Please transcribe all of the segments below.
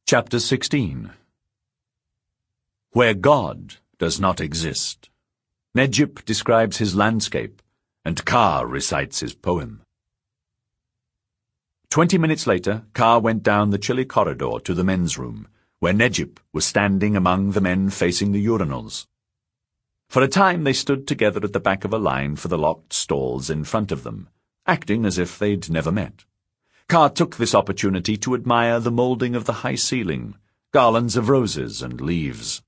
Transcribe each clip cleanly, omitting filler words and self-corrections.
Chapter 16. Where God does not exist. Necip describes his landscape, and Kaa recites his poem. 20 minutes later, Kaa went down the chilly corridor to the men's room, where Necip was standing among the men facing the urinals. For a time they stood together at the back of a line for the locked stalls in front of them, acting as if they'd never met. Kaa took this opportunity to admire the moulding of the high ceiling, garlands of roses and leaves.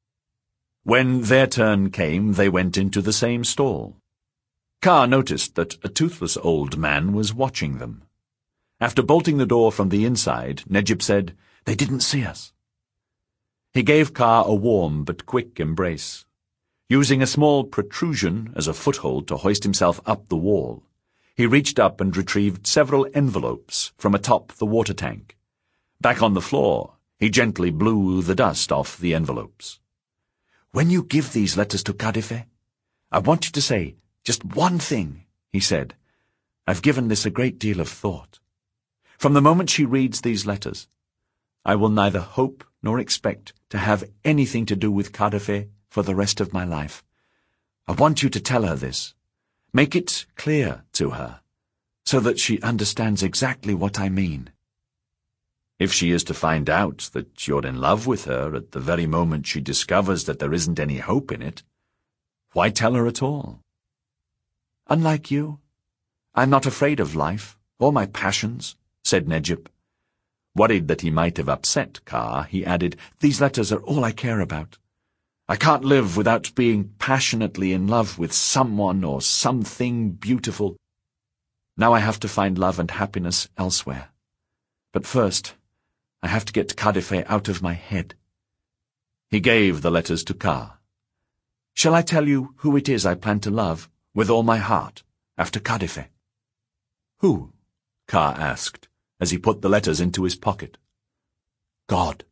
When their turn came, they went into the same stall. Kaa noticed that a toothless old man was watching them. After bolting the door from the inside, Necip said, "They didn't see us." He gave Kaa a warm but quick embrace, using a small protrusion as a foothold to hoist himself up the wall. He reached up and retrieved several envelopes from atop the water tank. Back on the floor, he gently blew the dust off the envelopes. "When you give these letters to Kadife, I want you to say just one thing," he said. "I've given this a great deal of thought. From the moment she reads these letters, I will neither hope nor expect to have anything to do with Kadife for the rest of my life. I want you to tell her this. Make it clear to her, so that she understands exactly what I mean. If she is to find out that you're in love with her at the very moment she discovers that there isn't any hope in it, why tell her at all? Unlike you, I'm not afraid of life or my passions," said Necip. Worried that he might have upset Kaa, he added, "These letters are all I care about. I can't live without being passionately in love with someone or something beautiful. Now I have to find love and happiness elsewhere. But first, I have to get Kadife out of my head." He gave the letters to Kaa. "Shall I tell you who it is I plan to love, with all my heart, after Kadife?" "Who?" Kaa asked, as he put the letters into his pocket. "God."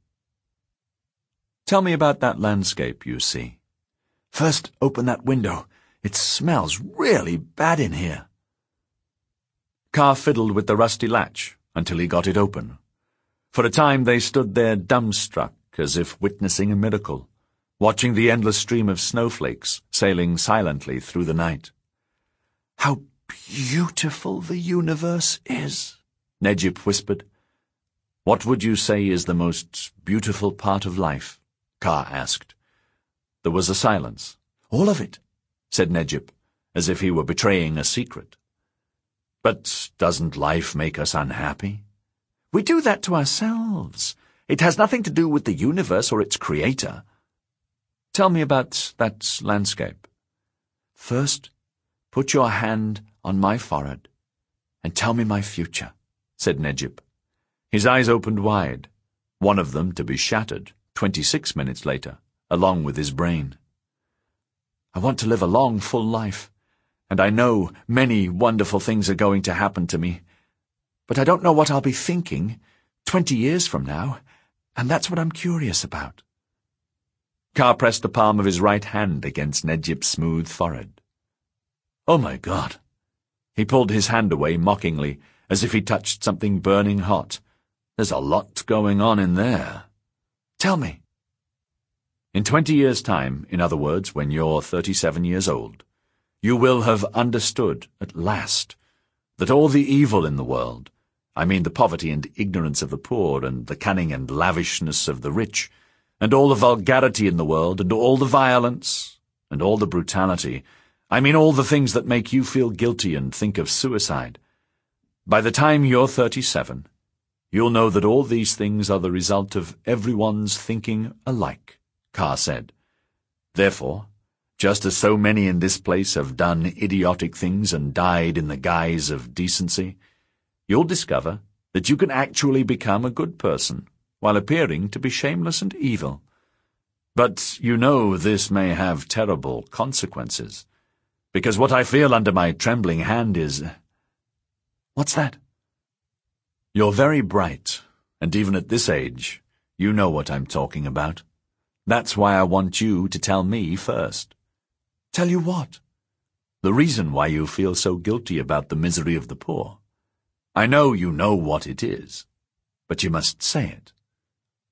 "Tell me about that landscape you see." "First, open that window. It smells really bad in here." Kaa fiddled with the rusty latch until he got it open. For a time they stood there dumbstruck, as if witnessing a miracle, watching the endless stream of snowflakes sailing silently through the night. "How beautiful the universe is," Necip whispered. "What would you say is the most beautiful part of life?" Kaa asked. There was a silence. "All of it," said Necip, as if he were betraying a secret. "But doesn't life make us unhappy?" "We do that to ourselves. It has nothing to do with the universe or its creator." "Tell me about that landscape." "First, put your hand on my forehead and tell me my future," said Necip. His eyes opened wide, one of them to be shattered 26 minutes later, along with his brain. "I want to live a long, full life, and I know many wonderful things are going to happen to me. But I don't know what I'll be thinking 20 years from now, and that's what I'm curious about." Kaa pressed the palm of his right hand against Necip's smooth forehead. "Oh my God!" He pulled his hand away mockingly, as if he touched something burning hot. "There's a lot going on in there. Tell me." "In 20 years' time, in other words, when you're 37 years old, you will have understood, at last, that all the evil in the world, I mean the poverty and ignorance of the poor, and the cunning and lavishness of the rich, and all the vulgarity in the world, and all the violence, and all the brutality, I mean all the things that make you feel guilty and think of suicide. By the time you're 37, you'll know that all these things are the result of everyone's thinking alike," Kaa said. "Therefore, just as so many in this place have done idiotic things and died in the guise of decency, you'll discover that you can actually become a good person, while appearing to be shameless and evil. But you know this may have terrible consequences, because what I feel under my trembling hand is—" "What's that?" "You're very bright, and even at this age, you know what I'm talking about. That's why I want you to tell me first." "Tell you what?" "The reason why you feel so guilty about the misery of the poor. I know you know what it is, but you must say it."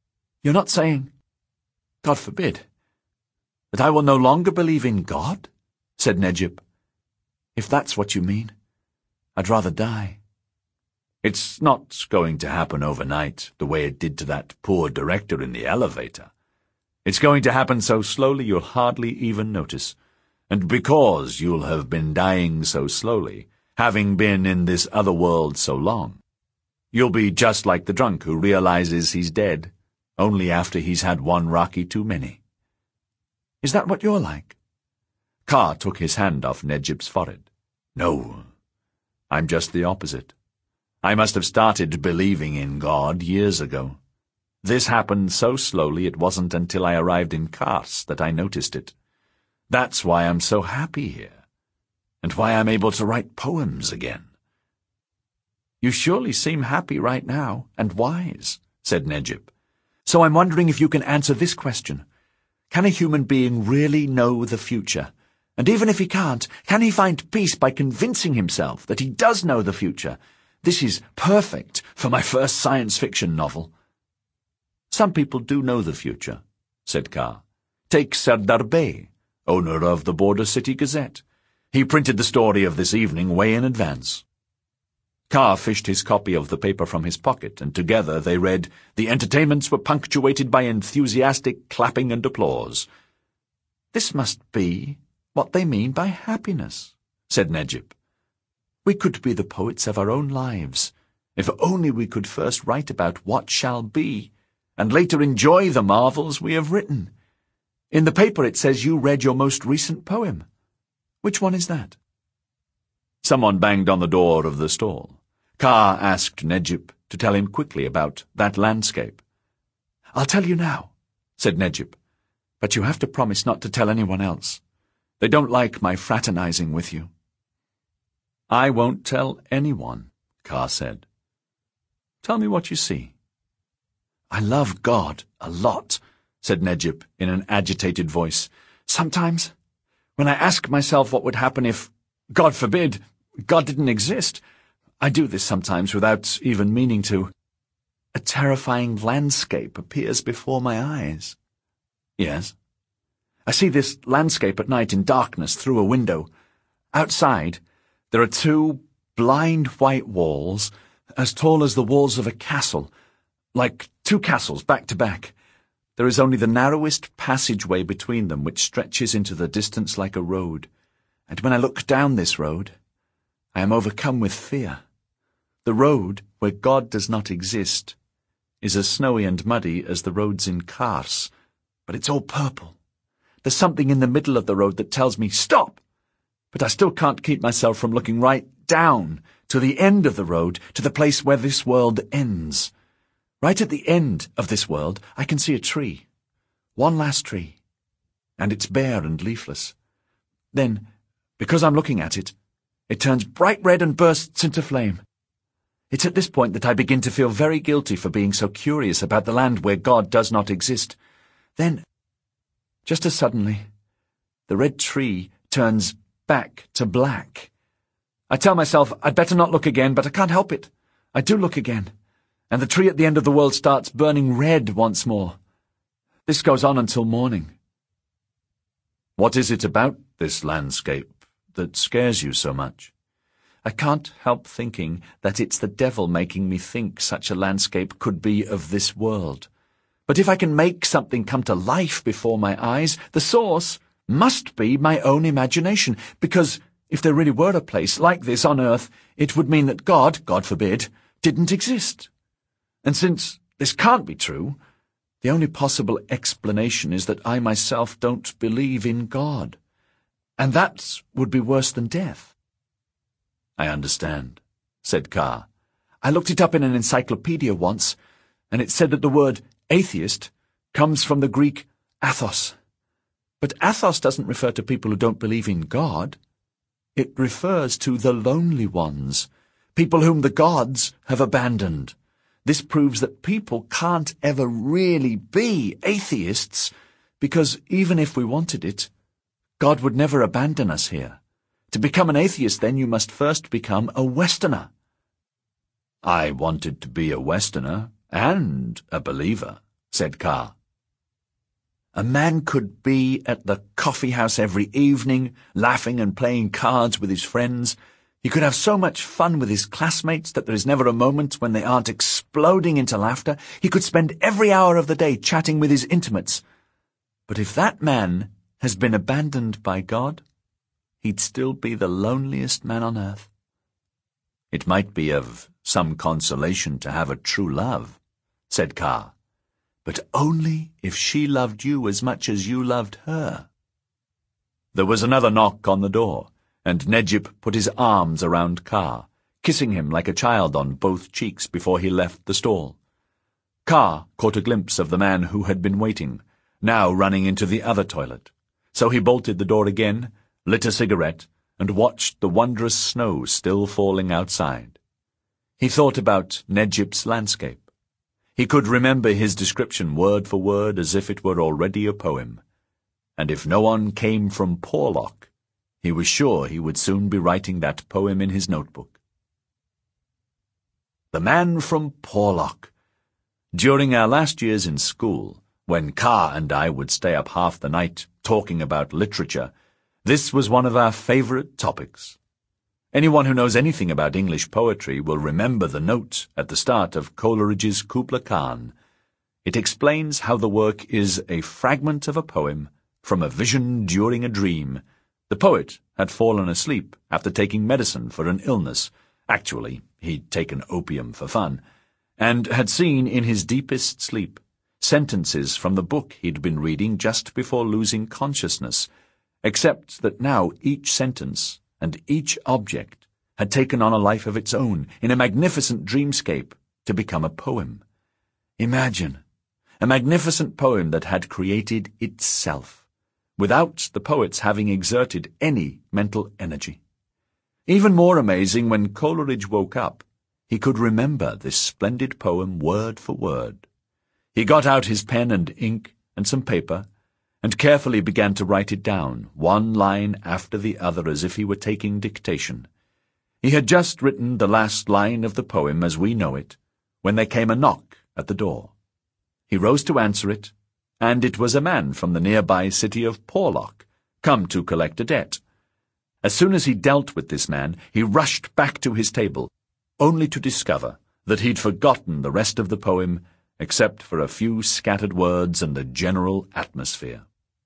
You're not saying, God forbid, that I will no longer believe in God? Said Nedjib. If that's what you mean, I'd rather die. It's not going to happen overnight, the way it did to that poor director in the elevator. It's going to happen so slowly you'll hardly even notice. And because you'll have been dying so slowly, having been in this other world so long, you'll be just like the drunk who realizes he's dead only after he's had one raki too many. Is that what you're like? Kaa took his hand off Nedjib's forehead. No, I'm just the opposite. I must have started believing in God years ago. This happened so slowly it wasn't until I arrived in Kars that I noticed it. That's why I'm so happy here, and why I'm able to write poems again. You surely seem happy right now, and wise, said Nedjib. So I'm wondering if you can answer this question. Can a human being really know the future? And even if he can't, can he find peace by convincing himself that he does know the future? This is perfect for my first science fiction novel. Some people do know the future, said Kaa. Take Sardar Bey, owner of the Border City Gazette. He printed the story of this evening way in advance. Kaa fished his copy of the paper from his pocket, and together they read, The entertainments were punctuated by enthusiastic clapping and applause. This must be what they mean by happiness, said Nedjib. We could be the poets of our own lives, if only we could first write about what shall be, and later enjoy the marvels we have written. In the paper it says you read your most recent poem. Which one is that? Someone banged on the door of the stall. Kaa asked Nedjib to tell him quickly about that landscape. I'll tell you now, said Nedjib, but you have to promise not to tell anyone else. They don't like my fraternizing with you. I won't tell anyone, Kaa said. Tell me what you see. I love God a lot, said Nedjib in an agitated voice. Sometimes, when I ask myself what would happen if, God forbid, God didn't exist, I do this sometimes without even meaning to. A terrifying landscape appears before my eyes. Yes. I see this landscape at night in darkness through a window. Outside, there are two blind white walls, as tall as the walls of a castle, like two castles back to back. There is only the narrowest passageway between them which stretches into the distance like a road, and when I look down this road, I am overcome with fear. The road, where God does not exist, is as snowy and muddy as the roads in Kars, but it's all purple. There's something in the middle of the road that tells me, stop! But I still can't keep myself from looking right down to the end of the road, to the place where this world ends. Right at the end of this world, I can see a tree. One last tree. And it's bare and leafless. Then, because I'm looking at it, it turns bright red and bursts into flame. It's at this point that I begin to feel very guilty for being so curious about the land where God does not exist. Then, just as suddenly, the red tree turns back to black. I tell myself I'd better not look again, but I can't help it. I do look again, and the tree at the end of the world starts burning red once more. This goes on until morning. What is it about this landscape that scares you so much? I can't help thinking that it's the devil making me think such a landscape could be of this world. But if I can make something come to life before my eyes, the source must be my own imagination, because if there really were a place like this on earth, it would mean that God, God forbid, didn't exist. And since this can't be true, the only possible explanation is that I myself don't believe in God. And that would be worse than death. I understand, said Kaa. I looked it up in an encyclopedia once, and it said that the word atheist comes from the Greek athos. But athos doesn't refer to people who don't believe in God. It refers to the lonely ones, people whom the gods have abandoned. This proves that people can't ever really be atheists, because even if we wanted it, God would never abandon us here. To become an atheist, then, you must first become a Westerner. I wanted to be a Westerner and a believer, said Carr. A man could be at the coffee house every evening, laughing and playing cards with his friends. He could have so much fun with his classmates that there is never a moment when they aren't exploding into laughter. He could spend every hour of the day chatting with his intimates. But if that man has been abandoned by God, he'd still be the loneliest man on earth. It might be of some consolation to have a true love, said Carr, but only if she loved you as much as you loved her. There was another knock on the door, and Necip put his arms around Carr, kissing him like a child on both cheeks before he left the stall. Carr caught a glimpse of the man who had been waiting, now running into the other toilet, so he bolted the door again, lit a cigarette, and watched the wondrous snow still falling outside. He thought about Necip's landscape. He could remember his description word for word as if it were already a poem, and if no one came from Porlock, he was sure he would soon be writing that poem in his notebook. The man from Porlock. During our last years in school, when Carr and I would stay up half the night talking about literature, this was one of our favourite topics. Anyone who knows anything about English poetry will remember the note at the start of Coleridge's Kubla Khan. It explains how the work is a fragment of a poem from a vision during a dream. The poet had fallen asleep after taking medicine for an illness. Actually, he'd taken opium for fun, and had seen in his deepest sleep sentences from the book he'd been reading just before losing consciousness, except that now each sentence and each object had taken on a life of its own in a magnificent dreamscape to become a poem. Imagine, a magnificent poem that had created itself, without the poets having exerted any mental energy. Even more amazing, when Coleridge woke up, he could remember this splendid poem word for word. He got out his pen and ink and some paper, and carefully began to write it down, one line after the other, as if he were taking dictation. He had just written the last line of the poem as we know it, when there came a knock at the door. He rose to answer it, and it was a man from the nearby city of Porlock, come to collect a debt. As soon as he dealt with this man, he rushed back to his table, only to discover that he'd forgotten the rest of the poem, except for a few scattered words and the general atmosphere.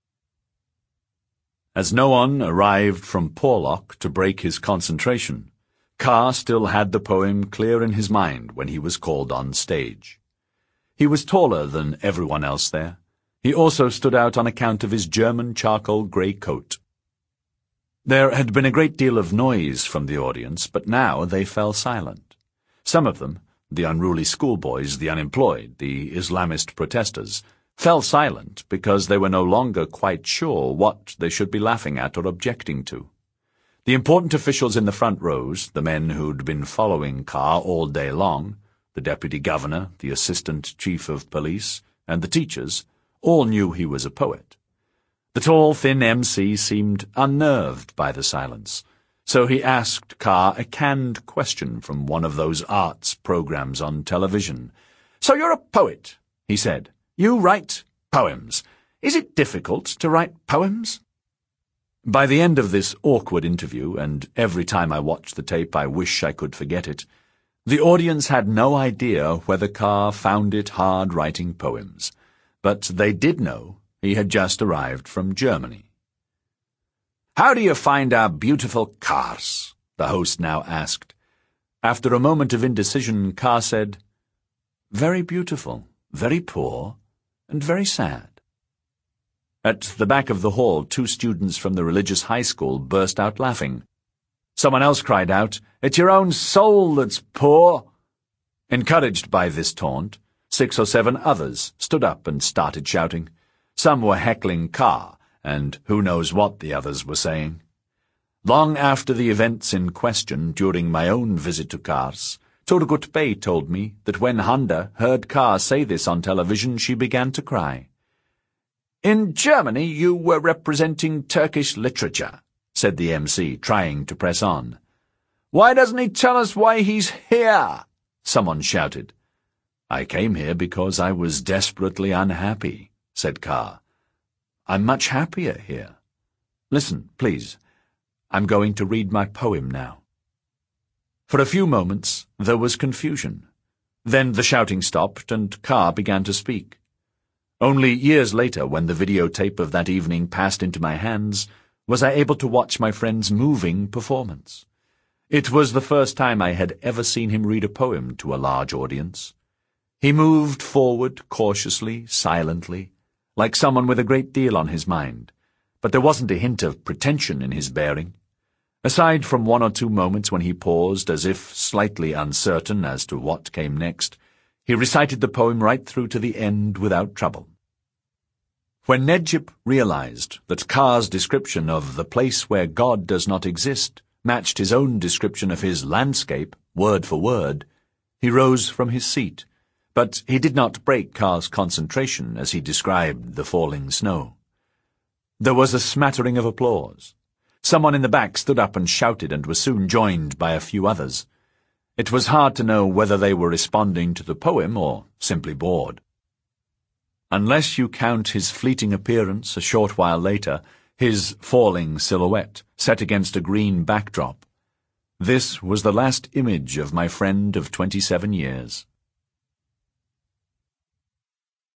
As no one arrived from Porlock to break his concentration, Carr still had the poem clear in his mind when he was called on stage. He was taller than everyone else there. He also stood out on account of his German charcoal grey coat. There had been a great deal of noise from the audience, but now they fell silent. Some of them, the unruly schoolboys, the unemployed, the Islamist protesters, fell silent because they were no longer quite sure what they should be laughing at or objecting to. The important officials in the front rows, the men who'd been following Carr all day long, the deputy governor, the assistant chief of police, and the teachers, all knew he was a poet. The tall, thin MC seemed unnerved by the silence, so he asked Carr a canned question from one of those arts programs on television. "So you're a poet," he said. "You write poems. Is it difficult to write poems?" By the end of this awkward interview, and every time I watch the tape I wish I could forget it, the audience had no idea whether Carr found it hard writing poems, but they did know he had just arrived from Germany. "How do you find our beautiful cars?" the host now asked. After a moment of indecision, Carr said, "Very beautiful, very poor, and very sad." At the back of the hall, 2 students from the religious high school burst out laughing. Someone else cried out, "It's your own soul that's poor." Encouraged by this taunt, 6 or 7 others stood up and started shouting. Some were heckling Carr, and who knows what the others were saying. Long after the events in question during my own visit to Kars, Turgut Bey told me that when Handa heard Carr say this on television, she began to cry. "In Germany you were representing Turkish literature," said the MC, trying to press on. "Why doesn't he tell us why he's here?" someone shouted. "I came here because I was desperately unhappy," said Carr. "I'm much happier here. Listen, please. I'm going to read my poem now." For a few moments there was confusion. Then the shouting stopped and Carr began to speak. Only years later, when the videotape of that evening passed into my hands, was I able to watch my friend's moving performance. It was the first time I had ever seen him read a poem to a large audience. He moved forward cautiously, silently, like someone with a great deal on his mind, but there wasn't a hint of pretension in his bearing. Aside from 1 or 2 moments when he paused as if slightly uncertain as to what came next, he recited the poem right through to the end without trouble. When Nedjip realized that Carr's description of the place where God does not exist matched his own description of his landscape, word for word, he rose from his seat, but he did not break Carr's concentration as he described the falling snow. There was a smattering of applause. Someone in the back stood up and shouted and was soon joined by a few others. It was hard to know whether they were responding to the poem or simply bored. Unless you count his fleeting appearance a short while later, his falling silhouette set against a green backdrop, this was the last image of my friend of 27 years.